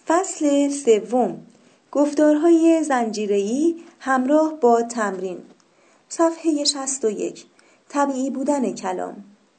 فصل سوم، گفتارهای زنجیره‌ای همراه با تمرین. صفحه 61. طبیعی بودن کلام.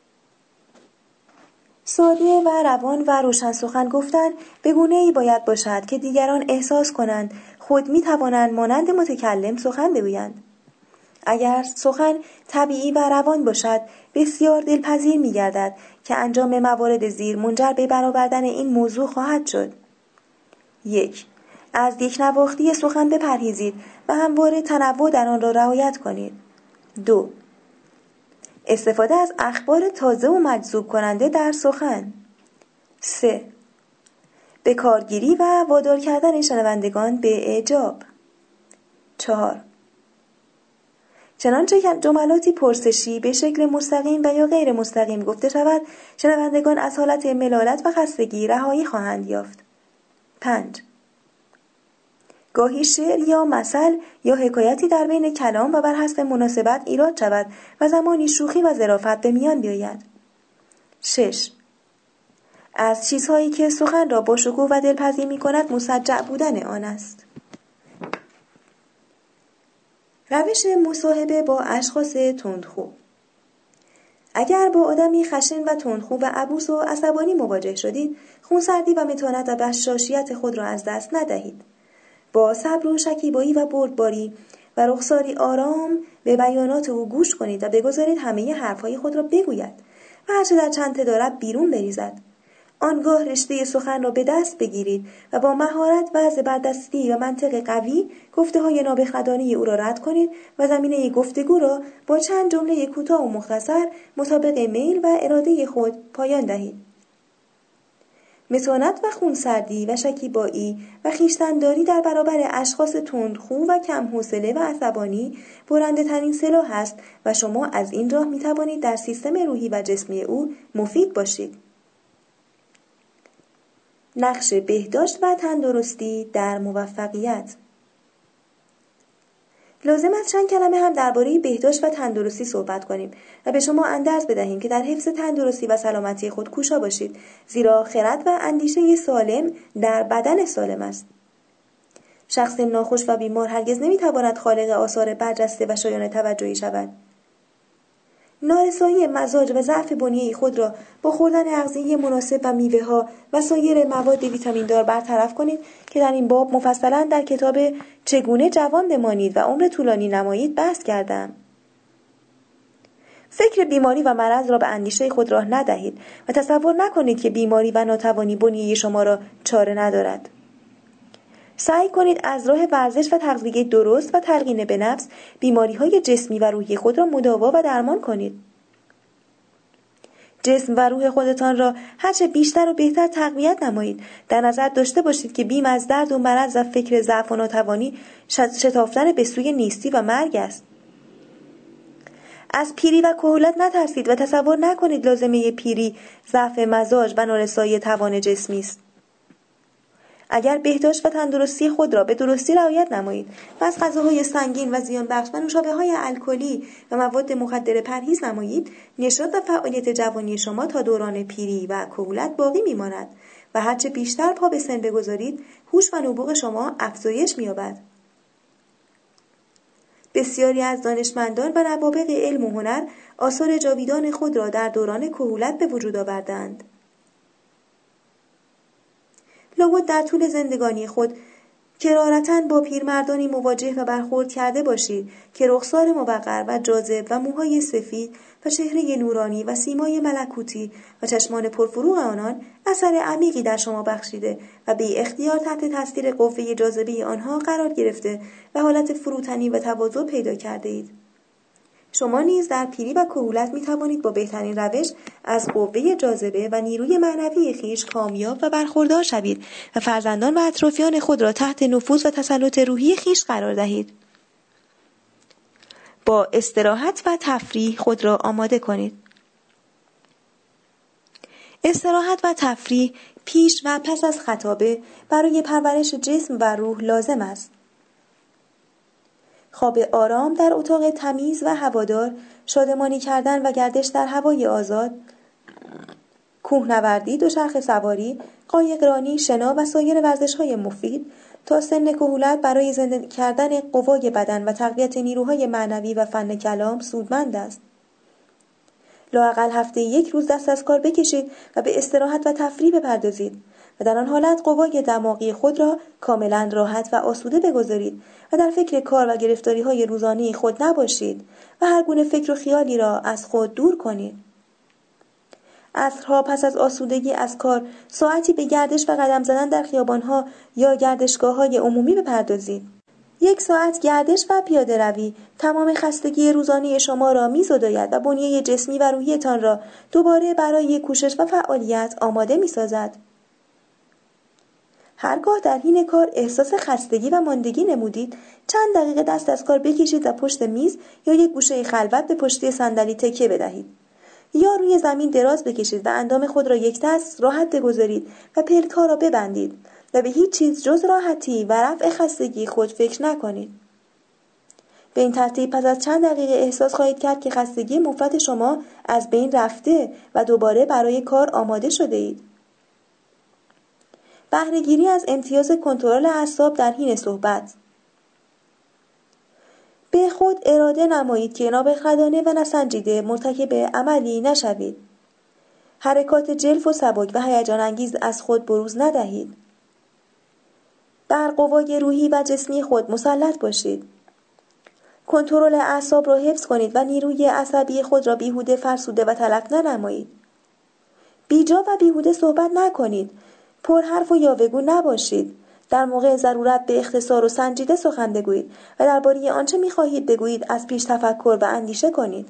ساده و روان و روشن سخن گفتن به گونه‌ای باید باشد که دیگران احساس کنند خود می توانند مانند متکلم سخن بگویند. اگر سخن طبیعی و روان باشد بسیار دلپذیر می گردد که انجام موارد زیر منجر به برآوردن این موضوع خواهد شد. 1. از یکنواختی سخن بپرهیزید و همواره تنوع در آن را رعایت کنید. 2. استفاده از اخبار تازه و مجذوب کننده در سخن. 3. به کارگیری و وادار کردن شنوندگان به اعجاب. 4. چنانچه جملاتی پرسشی به شکل مستقیم و یا غیر مستقیم گفته شود، شنوندگان از حالت ملالت و خستگی رهایی خواهند یافت. 5. گاهی شعر یا مثل یا حکایتی در بین کلام و بر حسب مناسبت ایراد شود و زمانی شوخی و ظرافت به میان بیاید. 6. از چیزهایی که سخن را با شکوه و دلپذیر می‌کند مسجع بودن آن است. روش مصاحبه با اشخاص تندخو. اگر با آدمی خشن و تندخو و عبوس و عصبانی مواجه شدید، خونسردی و متانت و بشاشیت خود را از دست ندهید. با صبر و شکیبایی و بردباری و رخساری آرام به بیانات او گوش کنید و بگذارید همه حرفهای خود را بگوید و هرچه در چنته دارد بیرون بریزد. آنگاه رشته سخن را به دست بگیرید و با مهارت و زبردستی و منطق قوی گفته‌های نابخردانه او را رد کنید و زمینه گفتگو را با چند جمله کوتاه و مختصر مطابق میل و اراده خود پایان دهید. متانت و خونسردی و شکیبایی و خویشتن‌داری در برابر اشخاص تندخو و کم حوصله و عصبانی برنده ترین سلاح است و شما از این راه می توانید در سیستم روحی و جسمی او مفید باشید. نقش بهداشت و تندرستی در موفقیت. لازم است چند کلمه هم درباره بهداشت و تندرستی صحبت کنیم و به شما اندرز بدهیم که در حفظ تندرستی و سلامتی خود کوشا باشید، زیرا خرد و اندیشه سالم در بدن سالم است. شخص ناخوش و بیمار هرگز نمیتواند خالق آثار برجسته و شایان توجهی شود. نارسایی مزاج و ضعف بنیه‌ای خود را با خوردن اغذیه مناسب و میوه‌ها و سایر مواد ویتامین دار برطرف کنید که در این باب مفصلاً در کتاب چگونه جوان بمانید و عمر طولانی نمایید بحث کردم. فکر بیماری و مرض را به اندیشه خود راه ندهید و تصور نکنید که بیماری و ناتوانی بنیه شما را چاره ندارد. سعی کنید از راه ورزش و تغذیه درست و تلقین به نفس بیماری‌های جسمی و روحی خود را مداوا و درمان کنید. جسم و روح خودتان را هرچه بیشتر و بهتر تقویت نمایید. در نظر داشته باشید که بیم از درد و مرض و فکر ضعف و ناتوانی شتافتن به سوی نیستی و مرگ است. از پیری و کهولت نترسید و تصور نکنید لازمه پیری ضعف مزاج و نارسایی توان جسمی است. اگر بهداشت و تندرستی خود را به درستی رعایت نمایید و از غذاهای سنگین و زیان بخش و نوشابه‌های الکلی و مواد مخدر پرهیز نمایید، نشاط و فعالیت جوانی شما تا دوران پیری و کهولت باقی میماند و هرچه بیشتر پا به سن بگذارید، هوش و نبوغ شما افزایش می‌یابد. بسیاری از دانشمندان و نوابغ علم و هنر آثار جاویدان خود را در دوران کهولت به وجود آوردند. لابد در طول زندگانی خود کرارتاً با پیرمردانی مواجه و برخورد کرده باشید که رخسار موقر و جاذب و موهای سفید و چهره نورانی و سیمای ملکوتی و چشمان پرفروغ آنان اثر عمیقی در شما بخشیده و بی اختیار تحت تاثیر قوه جاذبه آنها قرار گرفته و حالت فروتنی و تواضع پیدا کرده اید. شما نیز در پیری و کهولت می توانید با بهترین روش از قوه جاذبه و نیروی معنوی خویش کامیاب و برخوردار شوید و فرزندان و اطرافیان خود را تحت نفوذ و تسلط روحی خویش قرار دهید. با استراحت و تفریح خود را آماده کنید. استراحت و تفریح پیش و پس از خطابه برای پرورش جسم و روح لازم است. خواب آرام در اتاق تمیز و هوادار، شادمانی کردن و گردش در هوای آزاد، کوهنوردی، دوچرخه سواری، قایقرانی، شنا و سایر ورزش‌های مفید تا سن کهولت برای زنده کردن قوای بدن و تقویت نیروهای معنوی و فن کلام سودمند است. لااقل هفته 1 روز دست از کار بکشید و به استراحت و تفریح بپردازید و در آن حالت قوای دماغی خود را کاملا راحت و آسوده بگذارید و در فکر کار و گرفتاری‌های روزانه خود نباشید و هر گونه فکر و خیالی را از خود دور کنید. عصرها پس از آسودگی از کار ساعتی به گردش و قدم زدن در خیابان‌ها یا گردشگاه‌های عمومی بپردازید. 1 ساعت گردش و پیاده روی تمام خستگی روزانه شما را می‌زداید و بنیه جسمی و روحیتان را دوباره برای کوشش و فعالیت آماده می‌سازد. هرگاه در حین کار احساس خستگی و ماندگی نمودید، چند دقیقه دست از کار بکشید و پشت میز یا یک گوشه خلوت به پشتی صندلی تکیه بدهید. یا روی زمین دراز بکشید و اندام خود را یک دست راحت بگذارید و پلک‌ها را ببندید و به هیچ چیز جز راحتی و رفع خستگی خود فکر نکنید. به این ترتیب پس از چند دقیقه احساس خواهید کرد که خستگی مفرط شما از بین رفته و دوباره برای کار آماده شده اید. بهره‌گیری از امتیاز کنترل اعصاب در حین صحبت. به خود اراده نمایید که نابخردانه و نسنجیده مرتکب عملی نشوید. حرکات جلف و سبک و هیجان انگیز از خود بروز ندهید. بر قوای روحی و جسمی خود مسلط باشید. کنترل اعصاب را حفظ کنید و نیروی عصبی خود را بیهوده فرسوده و تلف ننمایید. بیجا و بیهوده صحبت نکنید. پرحرف و یاوه‌گو نباشید. در موقع ضرورت به اختصار و سنجیده سخن بگویید و درباره آنچه می‌خواهید بگویید از پیش تفکر و اندیشه کنید.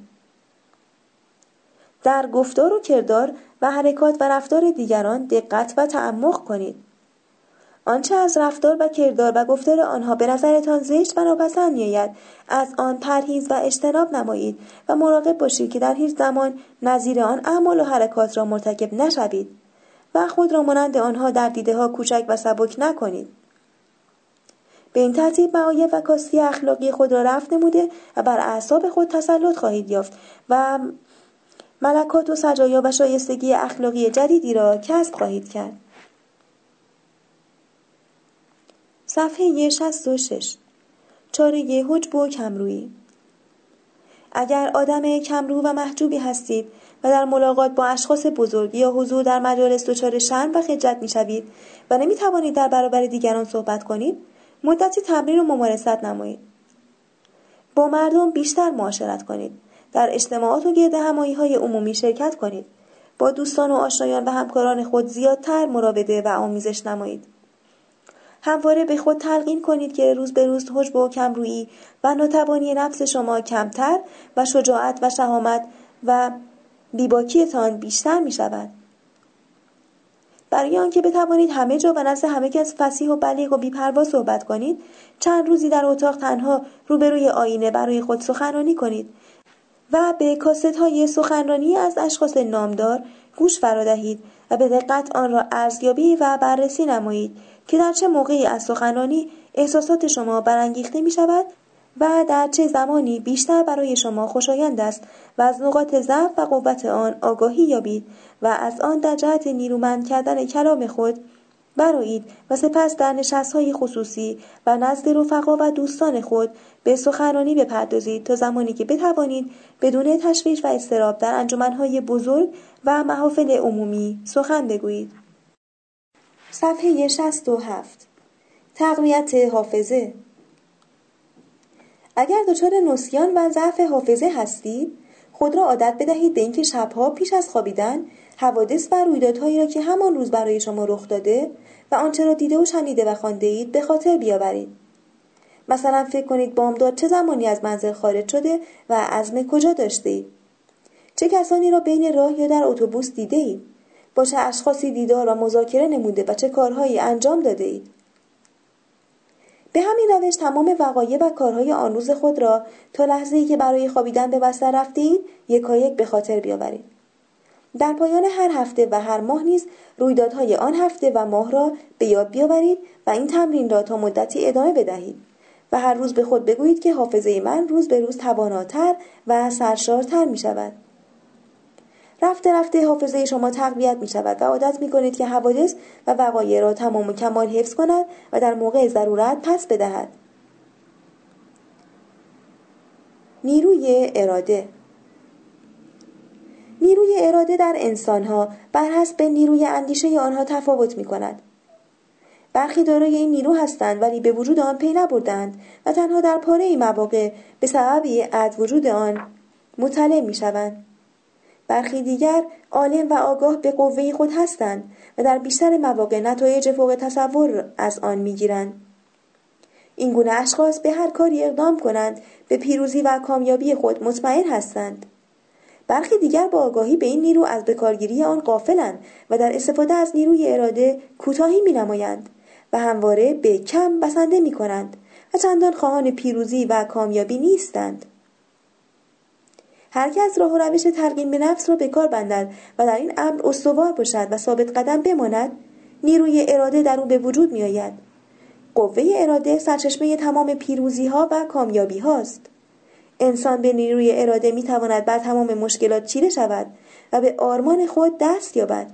در گفتار و کردار و حرکات و رفتار دیگران دقت و تعمق کنید. آنچه از رفتار و کردار و گفتار آنها به نظرتان زشت و ناپسند می‌آید، از آن پرهیز و اجتناب نمایید و مراقب باشید که در هیچ زمان نظیر آن اعمال و حرکات را مرتکب نشوید و خود را مانند آنها در دیده‌ها کوچک و سبک نکنید. به این ترتیب معایب و کاستی اخلاقی خود را رفع نموده و بر اعصاب خود تسلط خواهید یافت و ملکات و سجایا و شایستگی اخلاقی جدیدی را کسب خواهید کرد. صفحه 66. چاره حجب و کمرویی. اگر آدم کمرو و محجوبی هستید و در ملاقات با اشخاص بزرگ یا حضور در مجالس دچار شرم و خجلت می‌شوید و نمی‌توانید در برابر دیگران صحبت کنید، مدتی تمرین و ممارست نمایید. با مردم بیشتر معاشرت کنید. در اجتماعات و گردهمایی‌های عمومی شرکت کنید. با دوستان و آشنایان و همکاران خود زیادتر مراوده و آموزش نمایید. همواره به خود تلقین کنید که روز به روز حجب و کمرویی و ناتوانی نفس شما کمتر و شجاعت و شهامت و بیباکیتان بیشتر می شود. برای آنکه بتوانید همه جا و نزد همه کس فصیح و بلیغ و بی‌پروا صحبت کنید، چند روزی در اتاق تنها روبروی آینه برای خود سخنرانی کنید و به کاست‌های سخنرانی از اشخاص نامدار گوش فرا دهید و به دقت آن را ارزیابی و بررسی نمایید که در چه موقعی از سخنرانی احساسات شما برانگیخته می شود و در چه زمانی بیشتر برای شما خوشایند است و از نقاط ضعف و قوت آن آگاهی یابید و از آن در جهت نیرومند کردن کلام خود برآیید و سپس در نشست‌های خصوصی و نزد رفقا و دوستان خود به سخنرانی بپردازید تا زمانی که بتوانید بدون تشویش و اضطراب در انجمن‌های بزرگ و محافل عمومی سخن بگویید. صفحه 67. تقویت حافظه. اگر دچار نسیان و ضعف حافظه هستید، خود را عادت بدهید به اینکه شبها پیش از خوابیدن حوادث و رویدادهایی را که همان روز برای شما رخ داده و آنچه را دیده و شنیده و خوانده اید به خاطر بیاورید. مثلا فکر کنید بامداد چه زمانی از منزل خارج شده و عزم کجا داشته اید. چه کسانی را بین راه یا در اتوبوس دیده اید. با چه اشخاصی دیدار و مذاکره نموده و چه کارهایی انجام داده اید. به همین روش تمام وقایع و کارهای آن روز خود را تا لحظه‌ای که برای خوابیدن به بستر رفته اید یکایک به خاطر بیاورید. در پایان هر هفته و هر ماه نیز رویدادهای آن هفته و ماه را به یاد بیاورید و این تمرین را تا مدتی ادامه بدهید و هر روز به خود بگویید که حافظه من روز به روز تواناتر و سرشارتر می شود. رفته رفته حافظه شما تقویت می شود و عادت می کنید که حوادث و وقایع را تمام و کمال حفظ کند و در موقع ضرورت پس بدهد. نیروی اراده. نیروی اراده در انسانها بر حسب نیروی اندیشه آنها تفاوت می کند. برخی دارای این نیرو هستند ولی به وجود آن پی نبردند و تنها در پاره مواقع به سبب عدم وجود آن مطلع می شوند. برخی دیگر عالم و آگاه به قوه خود هستند و در بیشتر مواقع نتایج فوق تصور از آن می گیرند. این گونه اشخاص به هر کاری اقدام کنند به پیروزی و کامیابی خود مطمئن هستند. برخی دیگر با آگاهی به این نیرو از بکارگیری آن غافلند و در استفاده از نیروی اراده کوتاهی می نمایند و همواره به کم بسنده می کنند و چندان خواهان پیروزی و کامیابی نیستند. هر کس راه و روش تلقین به نفس را به کار بندد و در این امر استوار باشد و ثابت قدم بماند، نیروی اراده در او به وجود می آید. قوه اراده سرچشمه تمام پیروزی ها و کامیابی هاست. انسان به نیروی اراده می تواند بر تمام مشکلات چیره شود و به آرمان خود دست یابد.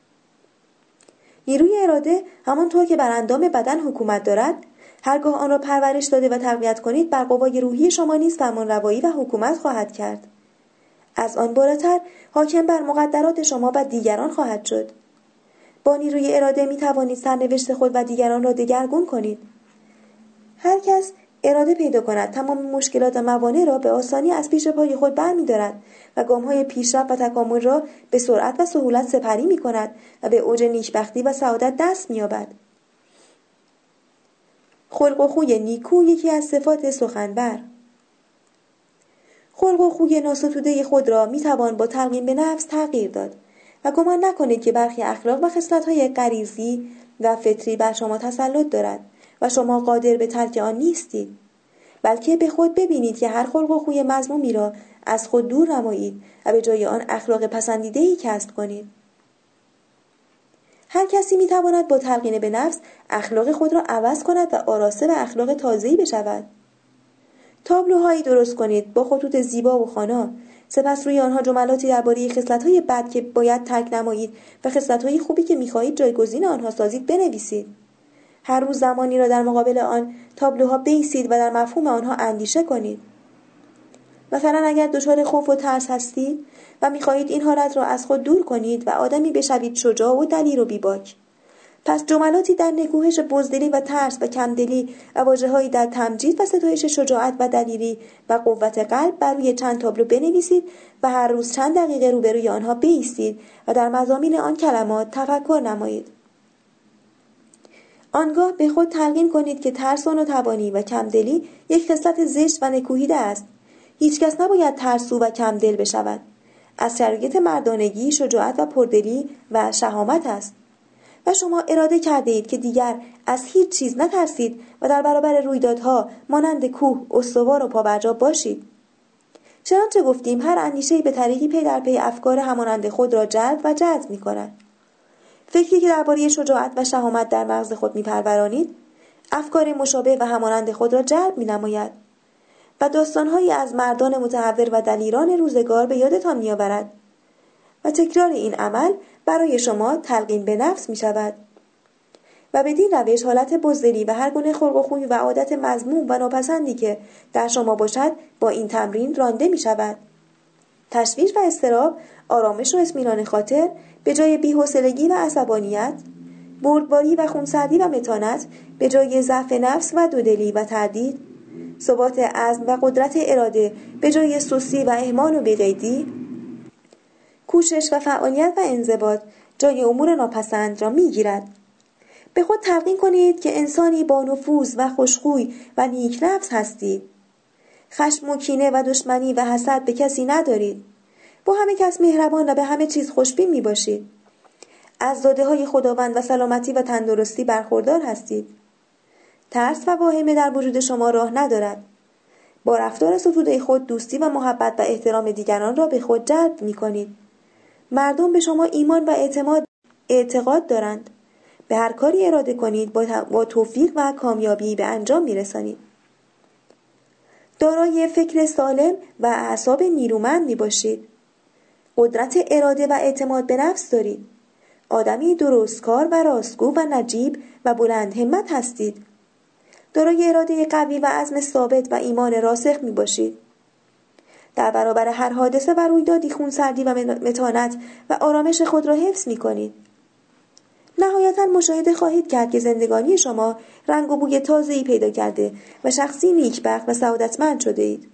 نیروی اراده همانطور که بر اندام بدن حکومت دارد، هرگاه آن را پرورش داده و تقویت کنید بر قوای روحی شما نیز فرمانروایی و حکومت خواهد کرد. از آن بالاتر حاکم بر مقدرات شما و دیگران خواهد شد. با نیروی اراده می توانید سرنوشت خود و دیگران را دگرگون کنید. هر کس اراده پیدا کند تمام مشکلات و موانع را به آسانی از پیش پای خود برمی‌دارد و گام‌های پیشرفت و تکامل را به سرعت و سهولت سپری می‌کند و به اوج نیکبختی و سعادت دست می‌یابد. خلق و خوی نیکو یکی از صفات سخنور. خلق و خوی ناستوده خود را می‌توان با تلقین به نفس تغییر داد و گمان نکنید که برخی اخلاق و خصلت‌های غریزی و فطری بر شما تسلط دارد و شما قادر به ترک آن نیستید، بلکه به خود ببینید که هر خلق و خوی مذمومی را از خود دور نمایید و به جای آن اخلاق پسندیده‌ای کسب کنید. هر کسی می‌تواند با تلقین به نفس اخلاق خود را عوض کند و آراسته و اخلاق تازه‌ای بشود. تابلوهایی درست کنید با خطوط زیبا و خوانا، سپس روی آنها جملاتی درباره خصلت‌های بد که باید ترک نمایید و خصلت‌های خوبی که می‌خواهید جایگزین آنها سازید بنویسید. هر روز زمانی را در مقابل آن تابلوها بایستید و در مفهوم آنها اندیشه کنید. مثلا اگر دچار خوف و ترس هستید و می‌خواهید این حالت را از خود دور کنید و آدمی بشوید شجاع و دلیر و بیباک، پس جملاتی در نکوهش بزدلی و ترس و کمدلی و واژه‌هایی در تمجید و ستایش شجاعت و دلیری و قوت قلب بر روی چند تابلو بنویسید و هر روز چند دقیقه روبروی آنها بایستید و در مضامین آن کلمات تفکر نمایید. آنگاه به خود تلقین کنید که ترس و ناتوانی و کمدلی یک خصلت زشت و نکوهیده است. هیچ کس نباید ترسو و کمدل بشود. از شرایط مردانگی، شجاعت و پردلی و شهامت است. و شما اراده کرده اید که دیگر از هیچ چیز نترسید و در برابر رویدادها مانند کوه استوار و پابرجا باشید. چنانچه گفتیم هر اندیشه‌ای به طریقی پی در پی افکار همانند خود را جلب و جذب می‌کند. فکری که درباره شجاعت و شهامت در مغز خود می‌پرورانید، افکار مشابه و همانند خود را جلب می‌نماید و داستان‌هایی از مردان متحور و دلیران روزگار به یادتان می‌آورد و تکرار این عمل برای شما تلقین به نفس می‌شود و بدین روش حالت بزدلی و هر گونه خلق و خوی و عادت مذموم و ناپسندی که در شما باشد با این تمرین رانده می‌شود. تشویش و اضطراب، آرامش و اطمینان خاطر به جای بی‌حوصلگی و عصبانیت، بردباری و خونسردی و متانت به جای ضعف نفس و دودلی و تردید، ثبات عزم و قدرت اراده به جای سستی و اهمال و بی‌قیدی، کوشش و فعالیت و انضباط جای امور ناپسند را می‌گیرد. به خود تلقین کنید که انسانی با نفوذ و خوشخوی و نیک نفس هستید. خشم و کینه و دشمنی و حسد به کسی ندارید. با همه کس مهربان و به همه چیز خوشبین می باشید. از داده‌های خداوند و سلامتی و تندرستی برخوردار هستید. ترس و واهمه در وجود شما راه ندارد. با رفتار ستوده خود دوستی و محبت و احترام دیگران را به خود جلب می کنید. مردم به شما ایمان و اعتقاد دارند. به هر کاری اراده کنید با توفیق و کامیابی به انجام می رسانید. دارای فکر سالم و اعصاب نیرومند می باشید. قدرت اراده و اعتماد به نفس دارید. آدمی درستکار و راستگو و نجیب و بلند همت هستید. دارای اراده قوی و عزم ثابت و ایمان راسخ می باشید. در برابر هر حادثه و رویدادی خونسردی و متانت و آرامش خود را حفظ می کنید. نهایتاً مشاهده خواهید کرد که زندگانی شما رنگ و بوی تازه‌ای پیدا کرده و شخصی نیکبخت و سعادتمند شده اید.